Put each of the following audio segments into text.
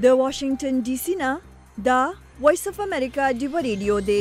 د واشنگټن ډي سي نه دا وایس اف امریکا ډیو ریډیو دی.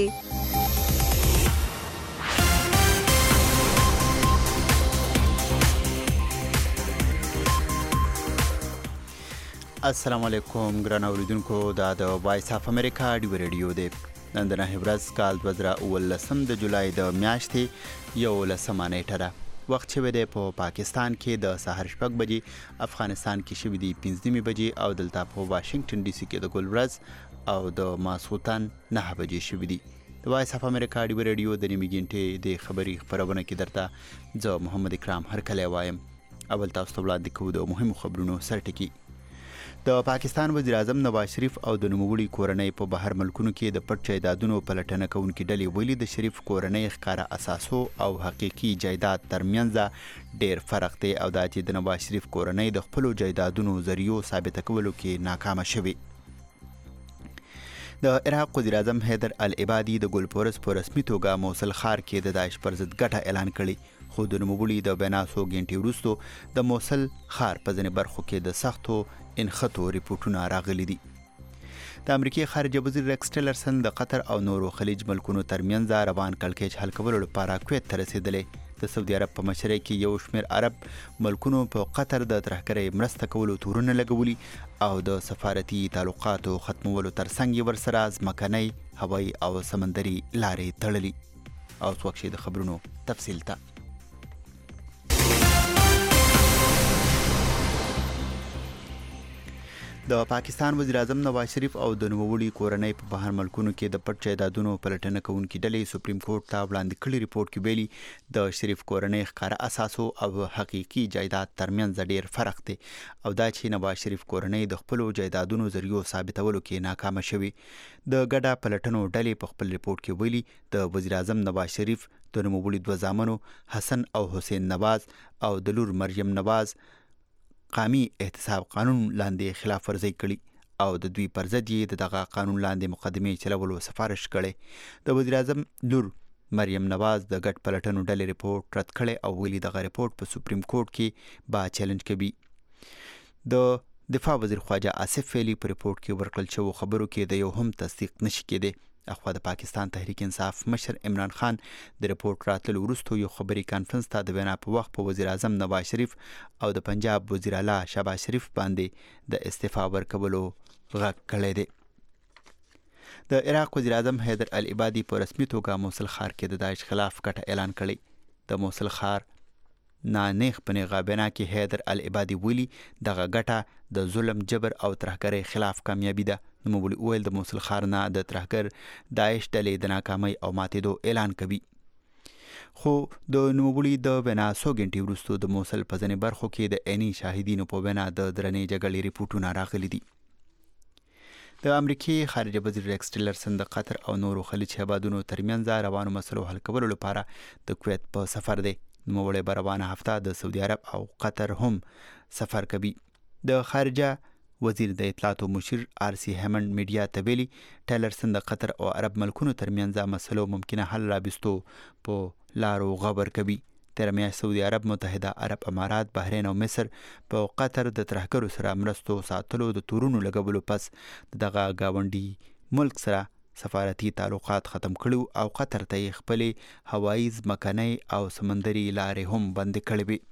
السلام علیکم ګران اوریدونکو، دا د وایس اف امریکا ډیو ریډیو دی. نن د 9 ورځ کال 2019 د جولای د میاشتې 11 نیټه ده. وخت شوی دی په پاکستان کې د سحر 6 بجې، افغانستان کې شوی دی 15 بجې او دلته په واشنگټن ډي سي کې د ګل ورځ او د ماسخوتن 9 بجې شوی دی. د وایس اف امریکا ډیو ریډیو د نیمه ګنټې د خبري خبرونه کې درته زه محمد اکرام هرکلی وایم. اول تاسو ته وړاندې کوو د مهمو خبرونو سرټکی. د پاکستان وزیر اعظم نواز شریف او د نوموړي کورنۍ په بهر ملکونو کې د پټ جایدادونو پلټنه کوونکې ډلې ویلي د شریف کورنۍ ښکاره اساسو او حقیقي جایداد ترمنځ ډیر فرق دی او دا چې د نواز شریف کورنۍ د خپلو جایدادونو ذریعو ثابته کولو کې ناکامه شوې. د عراق وزیر اعظم حیدر العبادي د ګلپورس په رسمي توګه موصل ښار کې د داعش پر ضد ګټه اعلان کړي، خو د نوموړي د بنا څو ګنټې وروسته د موصل ښار په ځینې برخو کې د سختو انخطو ریپورټونه راغلي دي. د امریکای خارجه وزیر ریکس ټیلرسن د قطر او نورو خلیج ملکونو ترمنځ روان کړکېچ حل کولو لپاره کویت ته رسیدلی. د سعودي عرب په مشرۍ کې یو شمېر عرب ملکونو په قطر د ترهګرۍ مرسته کولو تورونه لګولي او د سفارتي تعلقاتو ختمولو ترڅنګ یې ورسره ځمکنۍ، هوایي او سمندري لارې تړلي. او څوک شي د خبرونو تفصیل ته. د پاکستان وزیر اعظم نواز شریف او د نوموړي کورنۍ په بهر ملکونو کې د پټ جایدادونو پلټنه کوونکې ډلې سپریم کورټ ته وړاندې کړي ریپورټ کې ویلي د شریف کورنۍ ښکاره اساسو او حقیقي جایداد ترمنځ ډیر فرق دی او دا چې نواز شریف کورنۍ د خپلو جایدادونو ذریعو ثابتولو کې ناکامه شوې. د ګډه پلټنو ډلې په خپل ریپورټ کې ویلي د وزیر اعظم نواز شریف د نوموړي 2 زامنو حسن او حسین نواز او د لور مریم نواز قامي احتساب قانون لاندې خلاف ورزي کړي او د دوی پر ضد یې دغه قانون لاندې مقدمې چلولو سفارش کړي. د وزیر اعظم لور مریم نواز د ګډ پلټنو ډلې ریپورټ رد کړي او ویلي دغه ریپورټ په سپریم کورټ کې با چیلنج کوي. د دفاع وزیر خواجه آصف ویلي په ریپورټ کې ورکړل شوو خبرو کې د یو هم تصدیق نشي کېدی. اخوا د پاکستان تحریک انصاف مشر عمران خان د ریپورټ راتلو وروسته یو خبري کانفرنس ته د وینا په وخت په وزیر اعظم نواز شریف او د پنجاب وزیر اعلی شهباز شریف باندې د استعفا ورکولو غږ کړی دی. د عراق وزیر اعظم حیدر العبادي په رسمي توګه موصل ښار کې د داعش خلاف ګټه اعلان کړی. د موصل ښار نانیخ په نغابینا کې حیدر العبادي ویلي دغه ګټه د ظلم، جبر او ترهګرۍ خلاف کامیابي ده. نوموړي وویل د موصل ښار نه د ترهګر داعش ډلې د ناکامۍ او ماتېدو اعلان کوي. خو د نوموړي د وینا څو ګنټې وروسته د موصل په ځینې برخو کې د عیني شاهدینو په وینا د درنې جګړې ریپورټونه راغلي دي. د امریکای خارجه وزیر ریکس ټیلرسن د قطر او نورو خلیج هیوادونو ترمنځ روانو مسلو حل کولو لپاره د کویت په سفر دی. نوموړی به روانه هفته د سعودي عرب او قطر هم سفر کوي. د خارجه وزیر د اطلاعاتو مشیر آرسی هیمنډ میډیا ته ویلي ټیلرسن د قطر او عرب ملکونو ترمنځ مسلو ممکنه حل رابستو په لارو غبر کوي. تېره میاشت سعودي عرب، متحده عرب امارات، بحرین او مصر په قطر د ترهګرو سره مرستو ساتلو د تورونو لګولو پس دغه ګاونډي ملک سره سفارتي تعلقات ختم کړي او قطر ته یې خپلې هوایي، ځمکنۍ او سمندري لارې هم بندې کړې وې.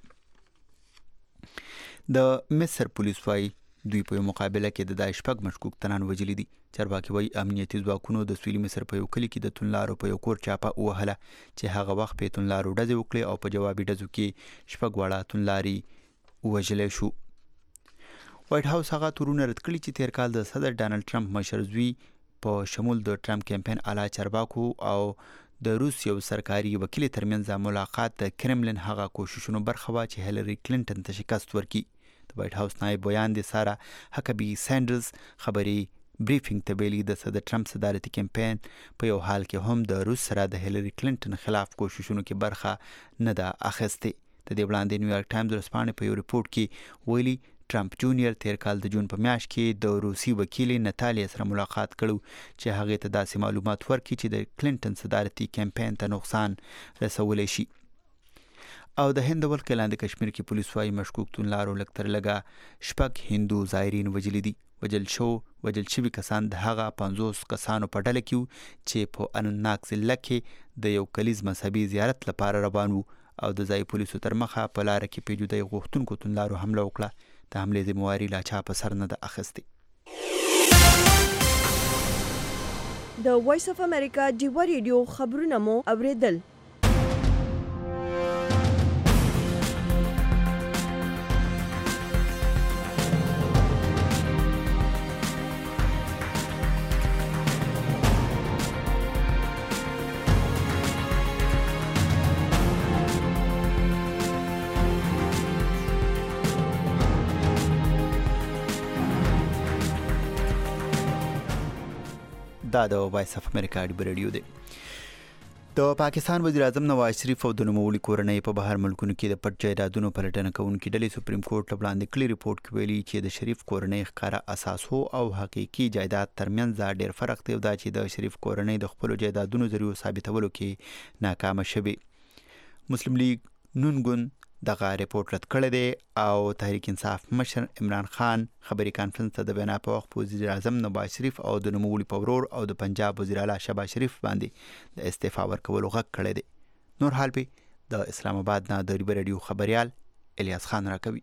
د مصر پولیس وایي دوی په یو مقابله کې د داعش 6 مشکوک تنان وژلي دي. چارواکي وایي امنیتي ځواکونو د سویلي مصر په یو کلي کې د توندلارو په یو کور چاپه ووهله چې هغه وخت په توندلارو ډزې وکړې او په جوابي ډزو کې 6 واړه توندلاري وژلی شو. وایټ هاوس هغه تورونه رد کړي چې تیر کال د صدر ډانلډ ټرمپ مشر زوی په شمول د ټرمپ کمپین اعلی چارواکو او د روس یو سرکاري وکیل ترمنځ ملاقات د کرملن هغه کوششونو برخه وه چې هیلري کلینټن ته شکست ورکړي. د وایټ هاوس نایب بیان د سارا هکبي سینډرز خبري بریفینګ ته ویلي د صدر ټرمپ صدارتي کمپین په یو حال کې هم د روس سره د هیلري کلینټن خلاف کوششونو کې برخه نه ده اخیستې. د دې وړاندې نیویارک ټایمز ورځپاڼې په یو ریپورټ کې ویلي ټرمپ جونیئر تیر کال د جون په میاشت کې د روسي وکیل نتالیا سره ملاقات کړو چې هغې ته داسې معلومات ورکړي چې د کلینټن صدارتي کمپین ته نقصان رسولی شي. او د هند ولکه لاندې کشمیر کې پولیس وايي مشکوک توندلارو لږ تر لږه 6 هندو زایرین وژلي دي. وجل شوي کسان د هغه 50 کسانو په ډله کې چې په انناک ضلع کې د یو کلیز مذهبي زیارت لپاره روان وو او د ځای پولیسو تر مخه په لاره کې پیجودۍ غوښتونکو توندلارو حمله وکړه. د حملې ذمهواري لا چا په سر نه ده اخیستې. د وایس اف امریکا ډیوا ریډیو خبرونه مو اوریدل. دا د وایس اف امریکا ډیوا ریډیو دی. د پاکستان وزیر اعظم نواز شریف او د نوموړي کورنۍ په بهر ملکونو کې د پټ جایدادونو پلټنه کوونکي ډلې سپریم کورټ ته وړاندې کړي ریپورټ کې ویلي چې د شریف کورنۍ ښکاره اساس او حقیقي جایداد ترمنځ ډېر فرق دی او دا چې د شریف کورنۍ د خپلو جایدادونو ذریعو ثابتولو کې ناکامه شوې. مسلم لیگ نون ګوند دغه ریپورټ رد کړی دی او تحریک انصاف مشر عمران خان خبري کانفرنس ته د وینا په وخت وزیر اعظم نواز شریف او د نوموړي په ورور او د پنجاب وزیر اعلی شهباز شریف باندې د استعفا ورکولو غږ کړی دی. نور حال په د اسلام آباد نه د ډیوا ریډیو خبريال الیاس خان راکوي.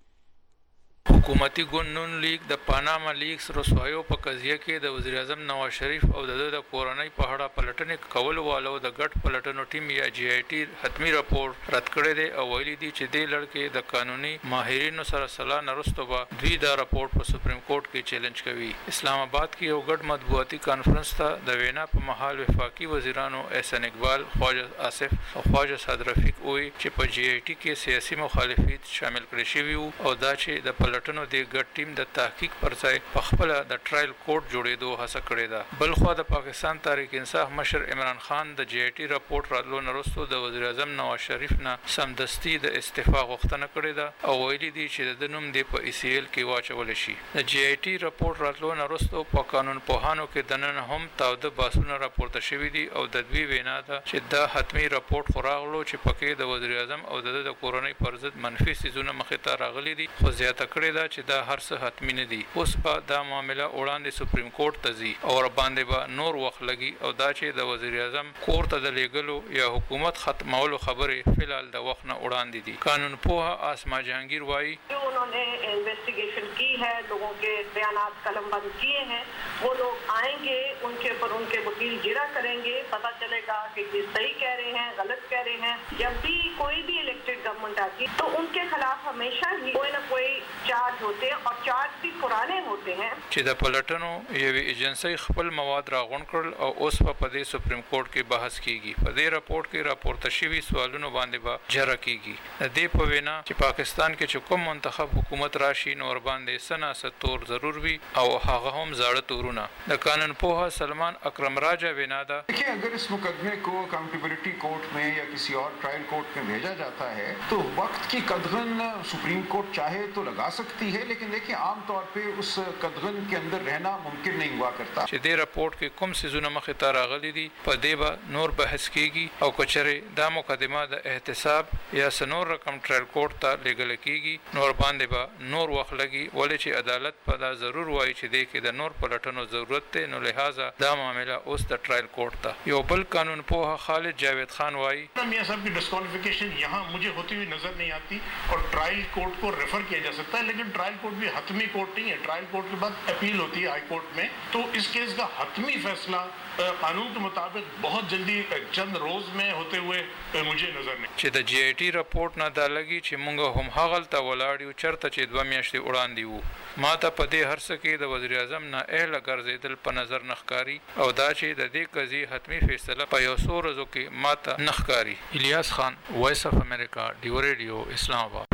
حکومتي ګوند نون لیگ د پاناما لیکس رسوایو په قضیه کې د وزیر اعظم نواز شریف او د کورنۍ په اړه پلټنې کول والو د ګډ پلټنو ټیم یا جی آی ټي حتمی راپور رد کړی دی او ویلي دي چې دې لړ د قانوني ماهرینو سره سلا نه وروسته به دوی دا راپور په سپریم کورټ کې چیلنج کوي. اسلام آباد کې یو ګډ مطبوعاتي کانفرنس ته د وینا په مهال وفاقي وزیرانو احسان اقبال، خواجه آصف او خواجه صاد رفیق وایي چې په جی آی ټي کې سیاسي مخالفت شامل کړي شوي وو او دا چې د پلټنو د ګډ ټیم د تحقیق پر ځای په خپل د ټرایل کورټ جوړېدو هڅه کړې ده. بل خو د پاکستان تحریک انصاف مشر عمران خان د جی آی ټي راپورټ راتلو نه وروسته د وزیر اعظم نواز شریف نه سمدستي د استعفا غوښتنه کړې ده او ویلي دي چې د نوم د په ای سی ایل کې واچول شي. د جی آی ټي راپورټ راتلو نه وروسته په قانون پوهانو کې د نن هم تاوده باسونه راپورته شوي دي او د دوی وینا ده چې دا حتمی راپورټ خو راغلو چې پکې د وزیر اعظم او د کورنۍ پر ضد منفي څیزونه مخې ته راغلي دي خو زیاته کړې ده چې دا هر څه حتمی نه دي. اوس به دا معامله وړاندې سپریم کورټ ته ځي او باندې به نور وخت لګي او دا چې د وزیر اعظم کور ته د لیږلو یا حکومت ختمولو خبرې فی الحال د وخت نه وړاندې دي. قانون پوها آسما جهانگیر وايي उन्होंने इन्वेस्टिगेशन की है, लोगों के बयानात कलमबंद किए हैं, वो लोग आएंगे, उनके ऊपर उनके वकील गिरा करेंगे, पता चलेगा कि ये सही कह रहे हैं, गलत कह रहे हैं. जब भी कोई भी इलेक्टेड गवर्नमेंट आती तो उनके खिलाफ हमेशा ही कोई ना कोई चार्ज होते हैं और चार्ज भी पुराने होते हैं. چې د پلټنو یوې ایجنسۍ خپل مواد راغونډ کړل او اوس په دې سپریم کورټ کې بحث کیږي. په دې راپورټ کې راپورته شوي سوالونو باندې به جره کیږي. د دې په وینا چې پاکستان کې چې کوم منتخب حکومت راشي نو ور باندې سناسه تور ضرور وي او هغه هم زاړه تورونه. د قانون پوها سلمان اکرم راجا وینا ده कि अगर इस मुकदमे को अकाउंटेबिलिटी कोर्ट में या किसी और ट्रायल कोर्ट में भेजा जाता है तो वक्त की कदगन सुप्रीम कोर्ट चाहे तो लगा सकती है, लेकिन देखिए आम तौर पे उस कदगन के अंदर रहना मुमकिन नहीं हुआ करता. چې دې راپورټ کې کوم څیزونه مخې ته راغلي دي په دې به نور بحث کیږي او کچره دا مقدمه د احتساب یا سنور رقم ټرایل کورټ ته لیږل کیږي نور باندې به نور وخت لګي ولې چې عدالت په دا ضرور وایي چې دې کې د نور پلټنو ضرورت دی. نو لہذا دا معامله اوس د ټرایل کورټ ته. یو بل قانون پوها خالد جاوید خان وايي मियां साहब की डिस्क्वालिफिकेशन यहाँ मुझे होती हुई नजर नहीं आती और ट्रायल कोर्ट को रेफर किया जा सकता है, लेकिन ट्रायल कोर्ट भी हतमी कोर्ट नहीं है. ट्रायल कोर्ट के बाद अपील होती है हाई कोर्ट में, तो इस केस का हतमी फैसला कानून के मुताबिक बहुत जल्दी चंद रोज में होते हुए मुझे नजर नहीं. چې د جی آی ټي راپورټ نه دا لګي چې مونږ هم هغلته ولاړ یو چرته چې 2 میاشتې وړاندې وو. ما ته په دې هر څه کې د وزیر اعظم نه اهل ګرځېدل په نظر نخکاری او دا چې د دې قضیې حتمی فیصله په یو څو ورځو کې ما ته نخکاری. الیاس خان، وایس اف امریکا، ډیوا ریډیو، اسلام آباد.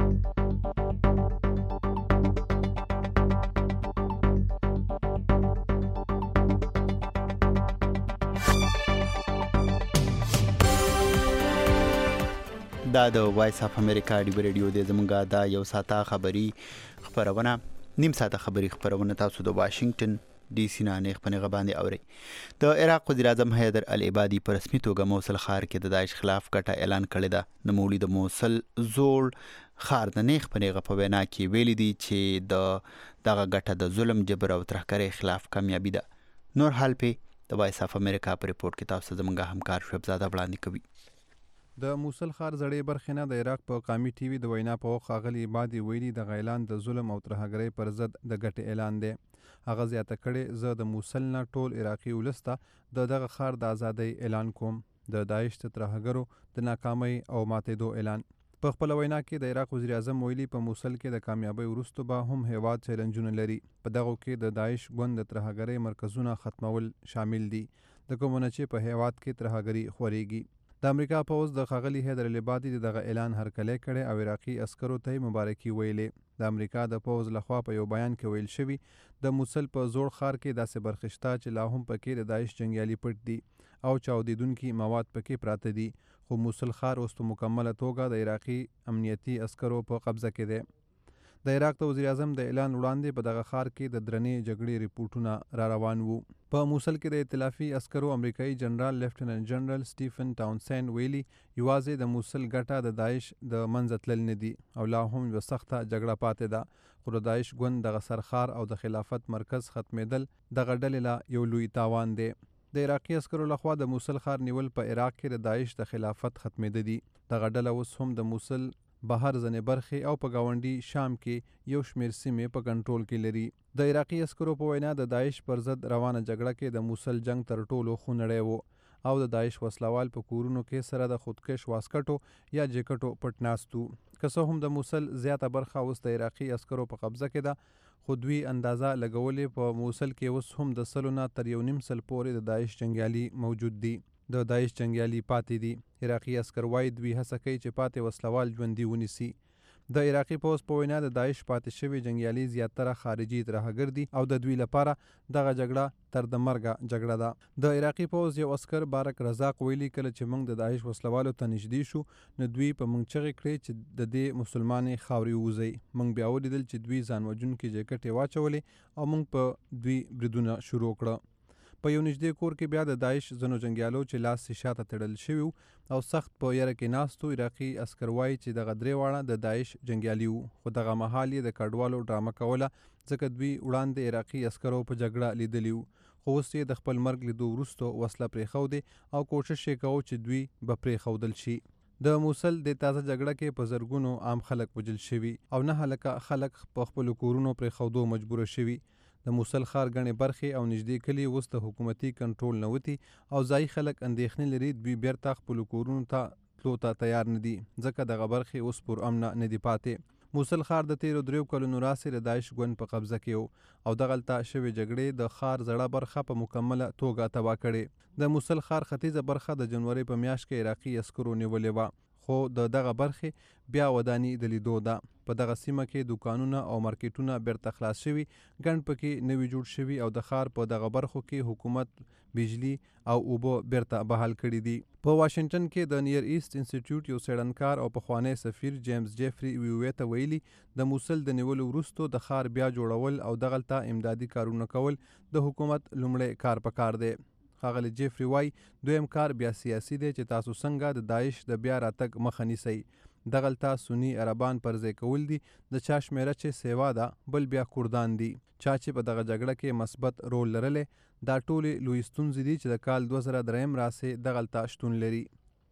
دا د وایس اف امریکا ډیوا ریډیو د زمونږه دا یو ساعته خبري خبرونه نیم ساعته خبري خبرونه تاسو د واشنگټن ډي سي نه نه خپنه غباندې اوري. د عراق وزیر اعظم حیدر العبادي په رسمي توګه موصل ښار کې د داعش خلاف ګټه اعلان کړی ده. نوموړي د موصل زوړ خار د نیغ په نیغه په وینا کې ویلي دي چې دغه ګټه د ظلم جبر او ترهګرۍ خلاف کامیابي ده. نور حال په د وایس اف امریکا په ریپورت کې تاسو زمونږ همکار شعبزاده وړاندې کوي. د موصل ښار زړې برخې نه د عراق په قامي ټي وي د وینا په وخت ښاغلي عبادي ویلي دغه اعلان د ظلم او ترهګرۍ پر ضد د ګټې اعلان دی. هغه زیاته کړې زه د موصل نه ټول عراقي ولس ته دغه ښار د ازادۍ اعلان کوم، د داعش د ترهګرو د ناکامۍ او ماتېدو اعلان. په خپل وینا کې د عراق وزیر اعظم ویلي په موصل کې د کامیابۍ وروسته به هم هیواد چیلنجونه لري. په دغه کې د داعش ګوند د ترهګرۍ مرکزونه ختمول شامل دي، د کومه چې په هیواد کې ترهګري خورېږي. د امریکا پوځ د ښاغلي حیدر العبادي دغه اعلان هرکلی کړی او عراقي عسکرو ته مبارکي ویلې. د امریکا د پوځ لخوا په یو بیان کې ویل شوي د موصل په زوړ ښار کې داسې برخې شته چې لا هم پکې د داعش جنګیالي پټ دي او چاودیدونکي مواد پکې پراته دي، خو موصل ښار اوس په مکمله توګه د عراقي امنیتي عسکرو په قبضه کې دی. د عراق د وزیر اعظم د اعلان وړاندې په دغه ښار کې د درنې جګړې ریپورټونه را روان وو. په موصل کې د ائتلافي عسکرو امریکایي جنرال لیفټیننټ جنرال سټیفن ټاونسن ویلي یوازې د موصل ګټه د داعش د منځه تلل نه دي او لا هم یوه سخته جګړه پاتې ده، خو د داعش ګوند دغه سرښار او د خلافت مرکز ختمېدل دغه ډلې له یو لوی تاوان دی. د عراقي عسکرو لخوا د موصل ښار نیول په عراق کې د داعش د خلافت ختمېده دي. دغه ډله اوس هم د موصل بهر ځنې برخې او په ګاونډي شام کې یو شمېر سیمې په کنټرول کې لري. د عراقي عسکرو په وینا د داعش پر ضد روانه جګړه کې د موصل جنگ تر ټولو خونړی و او د داعش وسلوال په کورونو کې سره د خودکش واسکټو یا جیکټو پټ ناست وو. که څه هم د موصل زیاته برخه اوس د عراقي عسکرو په قبضه کې ده، خو دوی اندازه لګولې په موصل کې اوس هم د 100 نه تر 1.5 سل پورې د داعش جنګیالي موجود دي. د داعش جنګیالي پاتې دي. عراقي عسکر وایي دوی هڅه کوي چې پاتې وسلوال ژوندي ونیسي. د عراقي پوځ په وینا د داعش پاتې شوي جنګیالي زیاتره خارجي ترهګر دي او د دوی لپاره دغه جګړه تر د مرګه جګړه ده. د عراقي پوځ یو عسکر بارک رزاق ویلي کله چې موږ د داعش وسلوالو ته نږدې شو نو دوی په موږ چغې کړې چې د دې مسلمانې خاورې ووځئ. موږ بیا ولیدل چې دوی ځان وژونکي جیکټې واچولې او موږ په دوی بریدونه شروع کړه. په یو نږدې کور کې بیا د داعش ځینو جنګیالو چې لاس یې شاته تړل شوي او سخت په یره کې ناست وو. عراقي عسکر وایي چې دغه درې واړه د داعش جنګیالي وو، خو دغه مهال یې د کډوالو ډرامه کوله ځکه دوی وړاندې عراقي عسکرو په جګړه لیدلي وو، خو اوس یې د خپل مرګ لیدو وروسته وسله پرېښودې او کوشش یې کوو چې دوی به پرېښودل شي. د موصل د تازه جګړه کې په زرګونو عام خلک وژل شوي او نه هلکه خلک په خپلو کورونو پرېښودو مجبوره شوي. د موصل ښار ګڼې برخې او نږدې کلي اوس د حکومتي کنټرول نه وتي او ځایي خلک اندېښنې لري دوی بیرته خپلو کورونو ته تلو ته تیار نه دي ځکه دغه برخې اوس پر امنه نه دي پاتې. موصل ښار د تیرو 3 کلونو راهیسې د داعش ګوند په قبضه کې و او دغلته شوې جګړې د ښار زړه برخه په مکمله توګه تباه کړې. د موصل ښار ختیځه برخه د جنوري په میاشت کې عراقي عسکرو نیولې وه، خو د دغه برخې بیا وداني د لیدو ده. په دغه سیمه کې دوکانونه او مارکیټونه بیرته خلاص شوي، ګڼ پکې نوي جوړ شوي او د ښار په دغه برخو کې حکومت بجلی او اوبه بیرته بحال کړي دي. په واشنگټن کې د نیر ایست انسټیټیوټ یو څېړنکار او پخوانی سفیر جیمز جیفري ویوې ته ویلي د موصل د نیولو وروسته د ښار بیا جوړول او دغلته امدادي کارونه کول د حکومت لومړی کار پکار دی. ښاغلی جیفري وایي دویم کار بیا سیاسي دی چې تاسو څنګه د داعش د بیا راتګ مخه نیسئ. دغلته سني عربان پر ځای کول دي، د چا شمېره چې سیوا ده بل بیا کردان دي. چا چې په دغه جګړه کې مثبت رول لرلی دا ټولې لوی ستونزې دي چې د کال 2003 راهیسې دغلته شتون لري.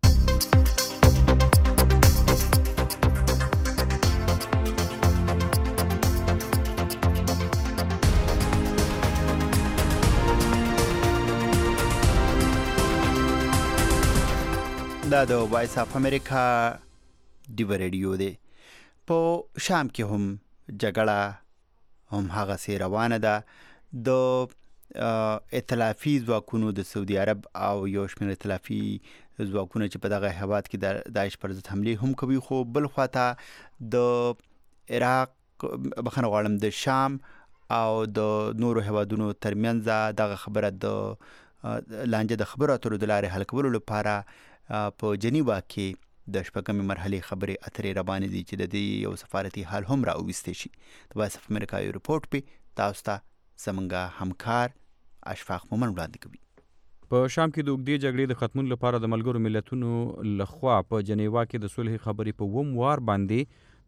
دا د وایس اف امریکا ډیو ریډیو دی. په شام کې هم جګړه هم هغسې روانه ده. د ائتلافي ځواکونو د سعودي عرب او یو شمېر ائتلافي ځواکونه چې په دغه هېواد کې د داعش پر ضد حملې هم کوي، خو بل خواته د عراق بخښنه غواړم د شام او د نورو هېوادونو ترمنځ دغه خبره د لانجه د خبرو اترو د لارې حل کولو لپاره په جنیوا کې د شپږمې مرحلې خبرې اترې روانې دي چې د دې یو سفارتي حل هم راوویستی شي. د وایس اف امریکا یو ریپورټ پې تاسو ته زموږ همکار اشفاق مومن وړاندې کوي. په شام کې د اوږدې جګړې د ختمولو لپاره د ملګرو ملتونو لخوا په جنیوا کې د صلح خبرې په 2م وار باندې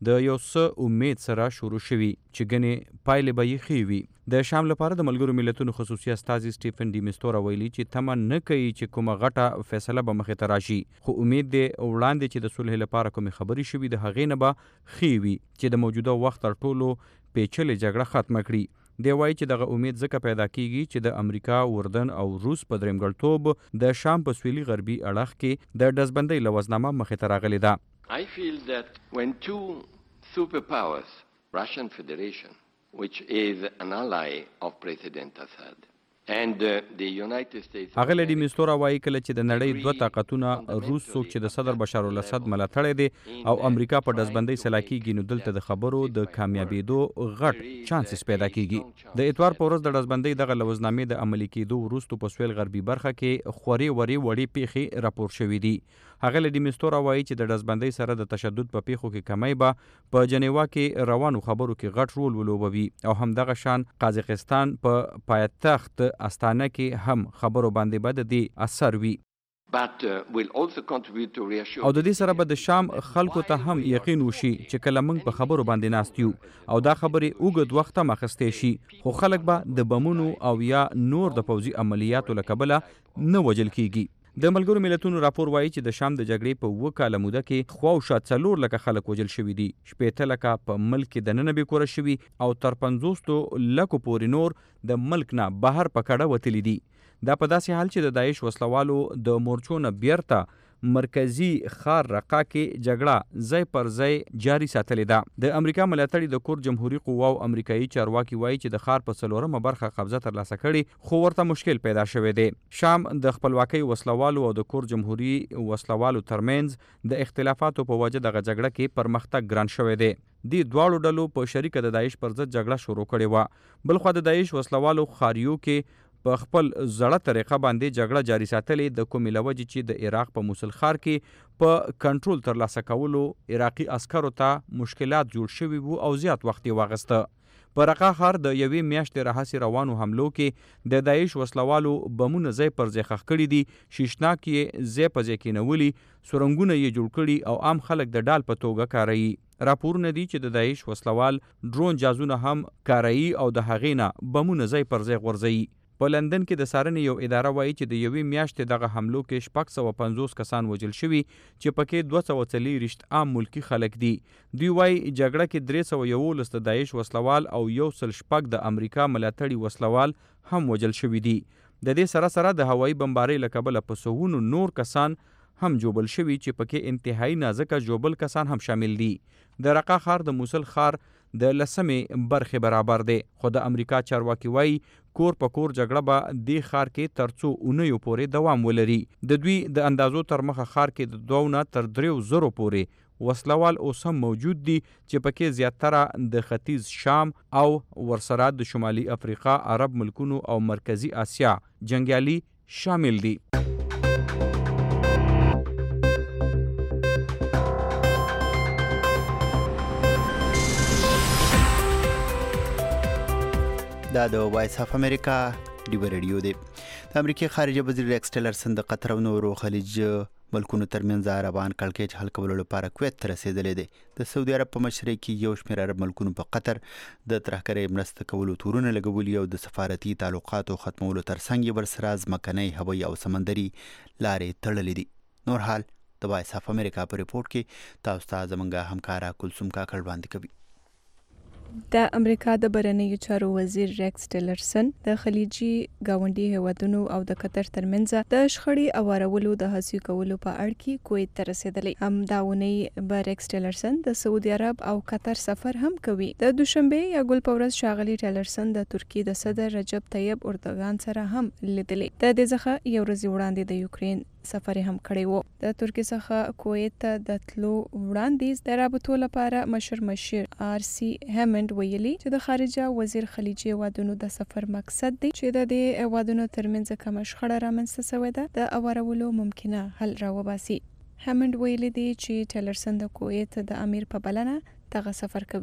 د یو څه امید سره شروع شوي چې ګنې پایلې به یې ښې وي. د شام لپاره د ملګرو ملتونو خصوصي استازي سټیفن ډي میستورا ویلي چې تمه نه کوي چې کومه غټه فیصله به مخې ته راشي، خو امید دی وړاندې چې د صلح لپاره کومې خبرې شوي د هغې نه به ښې وي چې د موجوده وخت تر ټولو پیچلې جګړه ختمه کړي. دی وایي چې دغه امید ځکه پیدا کیږي چې د امریکا، اردن او روس په درېمګړتوب د شام په سویلي غربي اړخ کې د ډزبندۍ لوزنامه مخې ته راغلې ده. I feel that when two superpowers, Russian Federation, which is an ally of President Assad, and the United States. هغه لدی میستورا وایي کله چې د نړۍ دوه طاقتونه روس څوک چې د صدر بشار الاسد ملاتړی دی او امریکا په ډزبندۍ سلا کیږي نو دلته د خبرو د کامیابېدو غټ چانسز پیدا کیږي. د اتوار په ورځ د ډزبندۍ دغه لوزنامې د عملي کېدو وروسته په سویل غربي برخه کې خوري وړې پیښې راپور شوې دي. هغه لدی میستورا وایي چې د ډزبندۍ سره د تشدد په پیښو کې کمی به په جنیوا کې روانو خبرو کې غټ رول ولوبوي او همدغه شان قازقستان په پایتخت استانه کې هم خبرو باندې به د دې اثر وي. او د دې سره به د شام خلکو ته هم یقین وشي چې کله موږ په خبرو باندې ناست یو او دا خبرې اوږد وخت هم اخیستی شي، خو خلک به د بمونو او یا نور د پوځي عملیاتو له کبله نه وژل کیږي. د ملګرو ملتونو راپور وایي چې د شام د جګړې په 2 کاله موده کې خواوشا 4 لکه خلک وژل شوي دي، 14 لکه په ملک کې دننه بېکوره شوي او تر 50 لکو پورې نور د ملک نه بهر په کډه وتلي دي. دا په داسې حال چې د داعش وسلوالو د مورچو نه بیرته مرکزی خار رقا کې جګړه ځای پر ځای جاری ساتلې ده. د امریکا ملاتړي د کور جمهوریت قواو امریکایي چارواکي وایي چې د خار په 4مه برخه قبضه ترلاسه کړي، خو ورته مشکل پیدا شوی دی. شام د خپلواکۍ وسلوالو او د کور جمهوری وسلوالو ترمنځ د اختلافاتو په وجه دغه جګړه کې پرمختګ ګران شوی دی. دې دواړو ډلو په شریکه د داعش پر ضد جګړه شروع کړې وه. بلخوا د داعش وسلوالو خاریو کې په خپل زړه طریقه باندې جګړه جاری ساتلې، د کومې له وجې چې د عراق په موصل ښار کې په کنټرول ترلاسه کولو عراقي عسکرو ته مشکلات جوړ شوي وو او زیات وخت یې واخیسته. په رقا ښار د یوې میاشتې راهیسې روانو حملو کې د داعش وسلوالو بمونه ځای پر ځای ښخ کړي دي، شیشناک یې ځای په ځای کېنولي، سرنګونه یې جوړ کړي او عام خلک د ډال په توګه کاروي. راپورونه دي چې د داعش وسلوال ډرون جازونه هم کاروي او د هغې نه بمونه ځای پر ځای غورځوي. په لندن کې د څارنې یو اداره وایي چې د یوې میاشتې دغه حملو کې 650 کسان وژل شوي چې پکې 240 عام ملکي خلک دي. دوی وایي جګړه کې 311 د داعش وسلوال او 106 د امریکا ملاتړي وسلوال هم وژل شوي دي. د دې سره سره د هوایي بمبارۍ له کبله په سوونو نور کسان هم جوبل شوي چې پکې انتهایی نازکه جوبل کسان هم شامل دي. د رقا ښار د موصل ښار د 10مې برخې برابر دی، خو د امریکا چارواکي وایي کور په کور جګړه به دې ښار کې تر څو اونیو پورې دوام ولري. د دوی د اندازو تر مخه ښار کې د 2 نه تر 3 زرو پورې وسلوال اوس هم موجود دي چې پکې زیاتره د ختیځ شام او ورسره د شمالي افریقا، عرب ملکونو او مرکزی آسیا جنګیالي شامل دي. دا د وایس اف امریکا ډیو ریډیو دی. د امریکای خارجه وزیر ریکس ټیلرسن د قطر او نورو خلیج ملکونو ترمنځ روان کړکېچ حل کولو لپاره کویت ته رسېدلی دی. د سعودي عرب په مشرۍ کې یو شمېر عرب ملکونو په قطر د ترهګرۍ مرسته کولو تورونه لګولي او د سفارتي تعلقاتو ختمولو ترڅنګ یې ورسره ځمکنۍ، هوایي او سمندري لارې تړلې دي. نور حال د وایس اف امریکا په ریپورټ کې تاسو ته زموږ همکاره کلثوم کاکړ وړاندې کوي. د امریکا د بهرنیو چارو وزیر ریکس ټیلرسن د خلیجي ګاونډي هیوادونو او د قطر ترمنځ د شخړې اوارولو د هڅې کولو په اړه کې کویت ته رسیدلی. دا ونې به ریکس ټیلرسن د سعودي عرب او قطر سفر هم کوي. د دوشنبه یا ګل په ورځ ښاغلي ټیلرسن د ترکیې د صدر رجب طیب اردوغان سره هم لیدلی. د دې څخه یو ورځ وړاندې د یوکرین سفر هم کړی وو. د ترکیې څخه کویت ته د تلو وړاندیز د رابطو لپاره مشر آر.سی. هیمند ویلي چې د خارجه وزیر خلیجي هیوادونو د سفر مقصد دی چې د دې هیوادونو ترمنځ کومه شخړه رامنځته شوې ده د اوارولو ممکنه حل راوباسي. هیمند ویلي دی چې ټیلرسن د کویت د امیر په بلنه دغه سفر کوي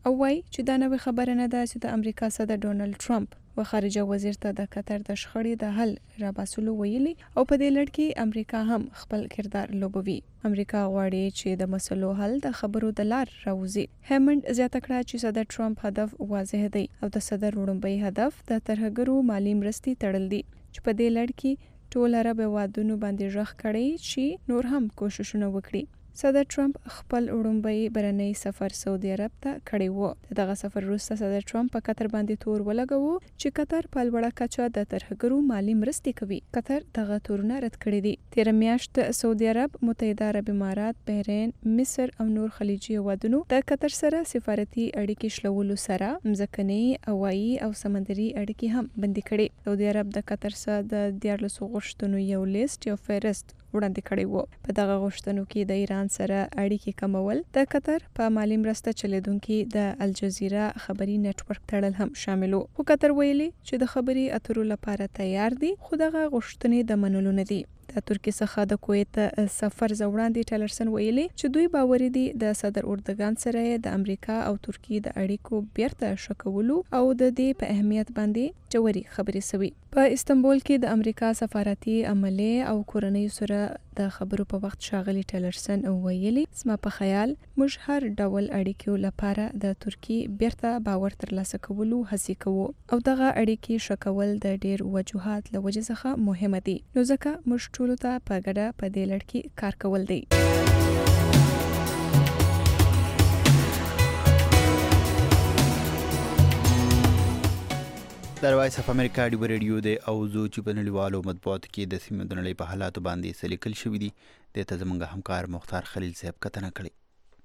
او وايي چې دا نوې خبره نه ده چې د امریکا صدر ډونالد ټرمپ و خارجه وزیر ته د قطر د شخړې د حل راباسلو ویلي او په دې لړ کې امریکا هم خپل کردار لوبوي. امریکا غواړي چې د مسلو حل د خبرو د لار راوځي. هیمند زیاته کړه چې صدر ټرمپ هدف واضح دی او د صدر وړاندوي هدف د ترهګرو مالی مرستې تړل دي چې په دې لړ کې ټول عرب هیوادونو باندې ژغ کړی چې نور هم کوششونه وکړي. صدر ټرمپ خپل وړاندوي برنۍ سفر سعودي عرب ته کړی و. دغه سفر وروسته صدر ټرمپ په قطر باندې تور ولګاوه چې قطر په لوړه کچه د ترهګرو مالی مرستې کوي. قطر دغه تورونه رد کړی دي. تیر میاشت سعودي عرب، متحده عرب امارات، بحرین، مصر او نور خلیجي هیوادونو د قطر سره سفارتي اړیکې شلولو سره مځکني، هوایي او سمندري اړیکې هم بندي کړې. سعودي عرب د قطر سره د 14 غوښتنو یو لیست یا فهرست وړاندې کړی و. په دغه غوښتنو کې د ایران سره اړیکې کمول، د قطر په مالی مرسته چلیدونکي د الجزیره خبري نتورک تړل هم شامل وو. خو قطر ویلي چې د خبري اترو لپاره تیار دي، خو دغه غوښتنې د منلو نه دي. د ترکیه څخه د کویت سفر زوړاندې ټیلرسن ویلي چې دوی باوري دي د صدر اردوغان سره د امریکا او ترکیه د اړیکو بیرته شکولو او د دې په اهمیت باندې جوړي خبرې سوي. په استنبول کې د امریکا سفارتي عمله او کورنۍ سره د خبرو په وخت شاغلي ټیلرسن ویلي زما په خیال موږ هر ډول اړیکو لپاره د ترکیه بیرته باور ترلاسه کولو هڅه کوو او دغه اړیکې شکول د ډیر وجوهات له وجې څخه مهمه دي. نو ځکه موږ ټولو ته په ګډه په دې لړ کې کار کول دی. د وایس اف امریکا ډیو ریډیو د اوزو چې په نړیوالو مطبوعاتو کې د سیمې د نړۍ په حالاتو باندې څه لیکل شوي دي، د ته زموږ همکار مختار خلیل صاحب کتنه کړې.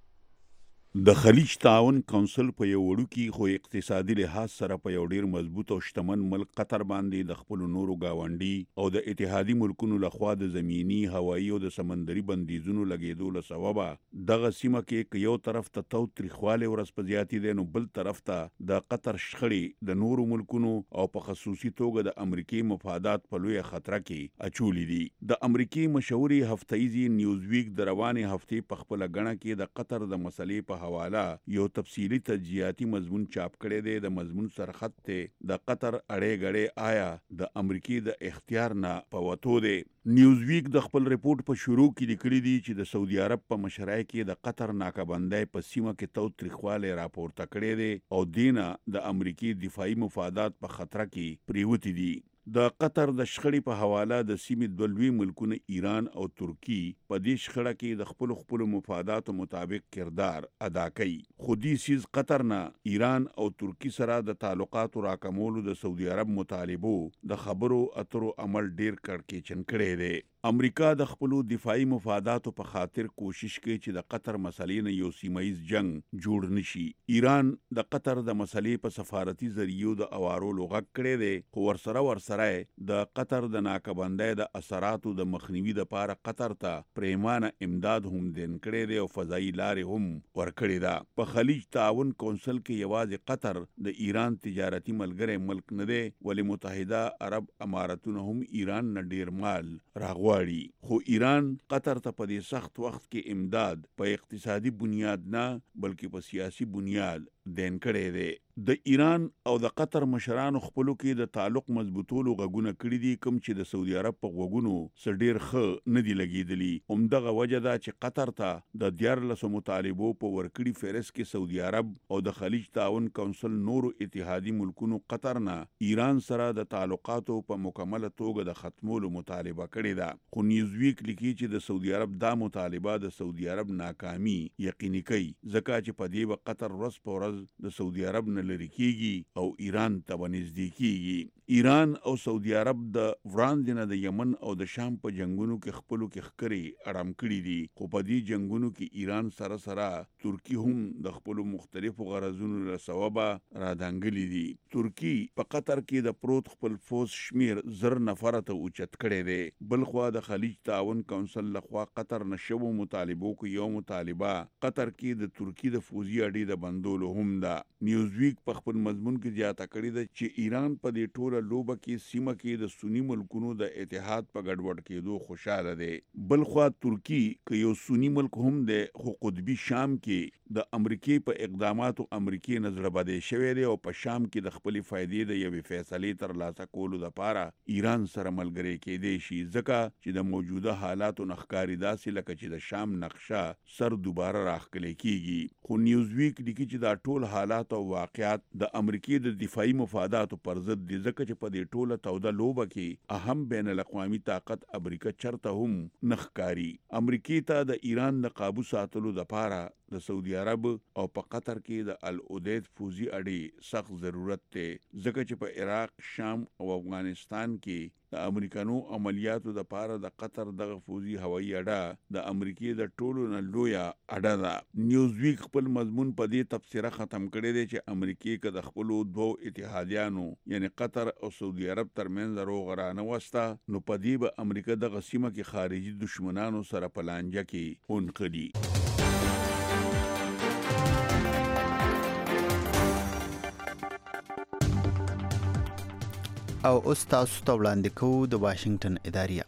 د خلیج تعاون کونسل په یو وړوکي خو اقتصادي لحاظ سره په یو ډیر مضبوط او شتمن ملک قطر باندې د خپل نورو گاونډي او د اتحادي ملکونو لخوا د زمینی، هوایي او د سمندري بندیزونو لګیدو له سببه دغه سیمه کې یو طرف ته تاوتریخواله ورځ په زیاتې دي، نو بل طرف ته د قطر شخړې د نورو ملکونو او په خصوصي توګه د امریکای مفادات په لوی خطر کې اچولې دي. د امریکای مشهوري هفتهیزي نیوز ویک د روانې هفتې په خپل غڼه کې د قطر د مسلې په حواله یو تفصیلی تجزیاتی مضمون چاپ کړی دی. د مضمون سرخط ته د قطر اړې غړې آیا د امریکای د اختیار نه په وتو دی. نیوز ویک د خپل ریپورت په شروع کې لیکلي دي چې د سعودي عرب په مشرۍ کې د قطر ناکبندۍ په سیمه کې تاوتریخواله راپورته کړی دی او دینه د امریکای دفاعي مفادات په خطر کې پریوتی دي. د قطر د شخړې په حواله د سیمې دوه لوی ملکونه ایران او ترکی په دې شخړه کې د خپل مفاداتو مطابق کردار ادا کوي. خو دې سیز قطر نه ایران او ترکی سره د تعلقاتو راکمولو د سعودي عرب مطالبو د خبرو اترو عمل ډیر کړکېچن کړی دی. امریکا د خپل دفاعي مفاداتو په خاطر کوشش کوي چې د قطر مسلې نه یو سیمایي جنگ جوړ نشي. ایران د قطر د مسلې په سفارتي ذریعو د اوارو لغک کړی دی، خو ورسره د قطر د ناکبندۍ د اثراتو د مخنیوي لپاره قطر ته پریمانه امداد هم دین کړی دی او فضایي لارې هم ورکړې ده. په خلیج تعاون کونسل کې یوازې قطر د ایران تجارتي ملګری ملک نه دی، ولې متحده عرب اماراتونه هم ایران نه ډیر مال راغواړي. خو ایران قطر ته په دې سخت وخت کې امداد په اقتصادي بنیاد نه بلکې په سیاسي بنیاد دین کړی دی. د ایران او د قطر مشرانو خپلو کې د تعلق مضبوطولو غږونه کړي دي، کوم چې د سعودي عرب په غوږونو څه ډیر ښه نه دي لګېدلي. همدغه وجه ده چې قطر ته د 14 مطالبو په ورکړي فهرست کې سعودي عرب او د خلیج تعاون کونسل نورو اتحادي ملکونو قطر نه ایران سره د تعلقاتو په مکمله توګه د ختمولو مطالبه کړې ده. خو نیوز ویک لیکي چې د سعودي عرب دا مطالبه د سعودي عرب ناکامي یقیني کوي، ځکه چې په دې به قطر ورځ په ورځ د سعودي عرب نه لري کیږي او ایران ته ونږدې کیږي. ایران او سعودي عرب د وړاندې نه د یمن او د شام په جنگونو کې خپلو کې ښکرې اړم کړي دي، خو په دې جنگونو کې ایران سره ترکی هم د خپلو مختلفو غرضونو له سببه رادانګلي دي. ترکی په قطر کې د پروت خپل فوز شمیر 1000 نفره ته اوچت کړی دی. بلخوا د خلیج تعاون کونسل لخوا قطر نشو مطالبو کې یو مطالبه قطر کې د ترکی د فوزي اډې د بندولو هم ده. نیوز ویک په خپل مضمون کې زیاته کړې ده چې ایران په دې ټوله ټوله لوبه کې سیمه کې د سنی ملکونو د اتحاد په ګډوډ کېدو خوشاله دی. بل خوا ترکی که یو سنی ملک هم دی خو قطبي شام کې د امریکای په اقداماتو امریکای نظر بده شوی دی او په شام کې د خپل فائدې د یوې فیصلې تر لاسه کولو لپاره ایران سره ملګری کېدی شي، ځکه چې د موجوده حالاتو نخکاری داسې لکه چې د شام نقشه سر دوباره راخکلی کیږي. خو نیوزویک لیکي چې دا ټول حالات او واقعات د امریکای د دفاعي مفاداتو پر ضد دي، ځکه چې په دې ټوله توده لوبه کې اهم بین الاقوامي طاقت امریکا چرته هم نخکاری. امریکای ته د ایران د قابو ساتلو لپاره د سعودي عرب او په قطر کې د العدید فوزي اړې سخت ضرورت دی، ځکه چې په عراق، شام او افغانستان کې د امریکانو عملیاتو د پاره د قطر دغه فوزي هوایي اډه د امریکای د ټولو نه لویه اډه ده. نیوزویک خپل مضمون په دې تبصره ختم کړی دی چې امریکای که د خپلو دوو اتحادیانو یعنی قطر او سعودي عرب ترمنځ روغ رانوسته، نو په دې به امریکا دغه سیمه کې خارجي دشمنانو سره په لانجه کې اونقلي. او اوس تاسو ته وړاندې کوو د واشنگټن اداریه.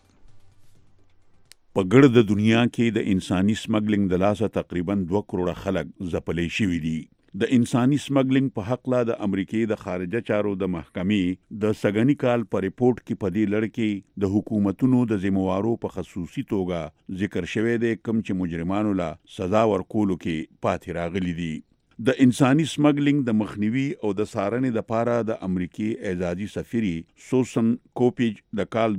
په ګرد د دنیا کې د انساني سمګلینګ د لاسه تقریبا 2 کروڑه خلک ځپلي شوي دي. د انساني سمګلینګ په حق لا د امریکای د خارجه چارو د محکمې د سګنی کال په ریپورت کې په دې لړ کې د حکومتونو د ذمہوارو په خصوصي توګه ذکر شوی دی، کم چې مجرمانو لا سزا ورکولو کې پاتې راغلي دي. د انساني سمګلینګ د مخنیوي او د څارنې لپاره د امریکای اعزازي سفیري سوسن کوپیج د کال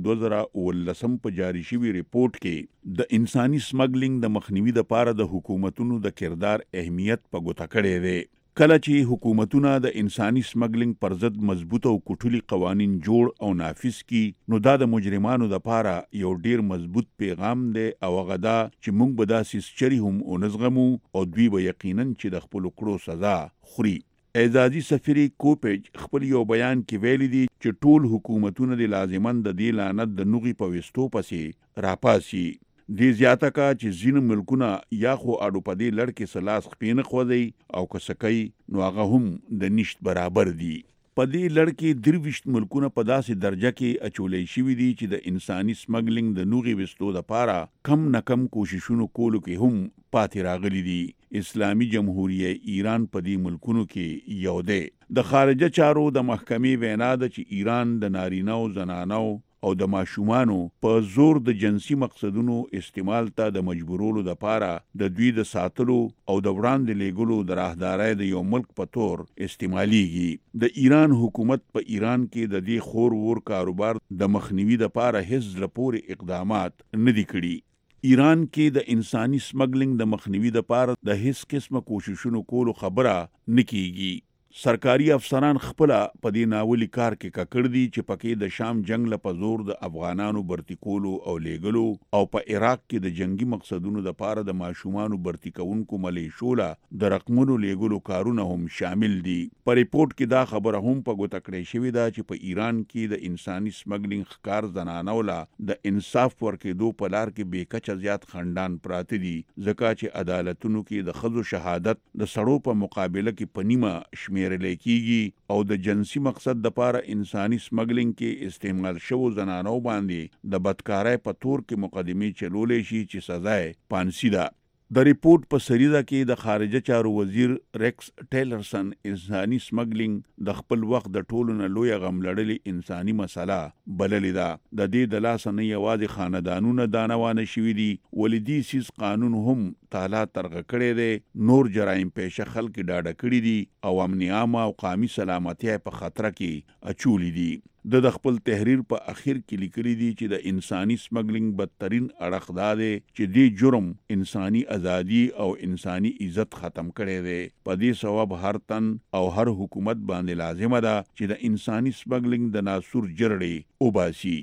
2019 په جاری شوی ریپورت کې د انساني سمګلینګ د مخنیوي لپاره د حکومتونو د کردار اهمیت په ګوته کړی دی. کله چې حکومتونه د انساني سمګلینګ پر ضد مضبوط او کوټلي قوانین جوړ او نافذ کی، نو دا د مجرمانو لپاره یو ډیر مضبوط پیغام دی او هغه دا چې موږ به داسې چری هم ونزغمو او دوی به یقینا چې د خپل کړو سزا خوري. اعزازي سفیري کوپیج خپل یو بیان کې ویلي دي چې ټول حکومتونه د لازمان د دې لعنت د نوغي په وستو پسې راپاسي. دې زیاته کا چې ځینې ملکونه یا خو اډو په دې لړ کې سلاس خپینه خوځي او کسکای نو هغه هم د نشت برابر دي. په دې لړ کې 23 ملکونه په داسې درجه کې اچولې شوي دي چې د انساني سمګلینګ د نوغي وستو لپاره کم نه کم کوششونو کولو کې هم پاتې راغلي دي. اسلامي جمهوریت ایران په دې ملکونو کې یو دی. د خارجه چارو د محکمې وینا ده چې ایران د نارینه او زنانو او د ماشومانو په زور د جنسي مقصدونو استعمال ته د مجبورولو لپاره د دوی د ساتلو او د وړاندې لیږلو د راهدارۍ د یو ملک په تور استعمالیږي. د ایران حکومت په ایران کې د دې خور ور کاروبار د مخنیوي لپاره هیڅ لپاره اقدامات نه دي کړي. ایران کې د انساني سمګلینګ د مخنیوي لپاره د هیڅ قسمه کوششونو کولو خبره نه کیږي. سرکاري افسران خپل په دې ناولي کار کې ککړ دي چې پکې د شام جنگ له پزور د افغانانو برتی کولو او لیګلو او په عراق کې د جنگي مقصدونو لپاره د ماشومانو برتی کوونکو ملیشوله د رقمونو لیګلو کارونه هم شامل دي. په ریپورت کې دا خبره هم په ګوته کړې شوې ده چې په ایران کې د انساني سمګلینګ ښکار زنانو له د انصاف ورکېدو په لار کې بیکچه زیات خندان پراته دي، ځکه چې عدالتونو کې د ښځو شهادت د سړو په مقابله کې په نیمه شمیرل کیږي او د جنسي مقصد لپاره انساني سمګلینګ کې استعمال شوو زنانو باندې د بدکارۍ په تور کې مقدمې چلولې شي چې سزا یې پانسي ده. د ریپورت په سریزه کې د خارجه چارو وزیر ریکس ټیلرسن انساني سمګلینګ د خپل وخت د ټولو نه لوی غم لړلې انساني مسله بللې ده. د دې د لاسه نه یوازې خاندانونه دانوانه شوي دي، ولې سیس قانون هم تعالی ترغه کړی دی، نور جرایم پیشه خلک ډاډه کړي دي او امنیت عامه او قومي سلامتیا په خطر کې اچولې دي. د خپل تحریر په اخر کې لیکلي دي چې د انساني سمګلینګ بدترین اړخ دا دی چې دې جرم انساني ازادي او انساني عزت ختم کړي دی. په دې سبب هر تن او هر حکومت باندې لازمه ده چې د انساني سمګلینګ د ناسور جرړې وباسي.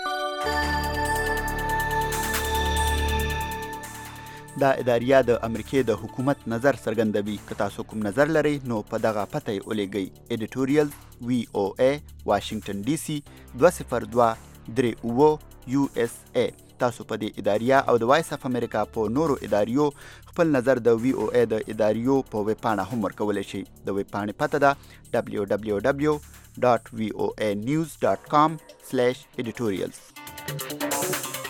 دا اداریه د امریکای د حکومت نظر څرګندوي. که تاسو کوم نظر لرئ نو په دغه پته یې ولېږئ. ایډیټوریال VOA واشنگټن DC 20238 USA. تاسو په دې اداریه او د وایس اف امریکا په نورو اداریو خپل نظر د VOA د اداریو په ویب پاڼه هم ورکولی شئ. د ویب پاڼې پته ده www.voasafamerica.org. www.voanews.com/editorials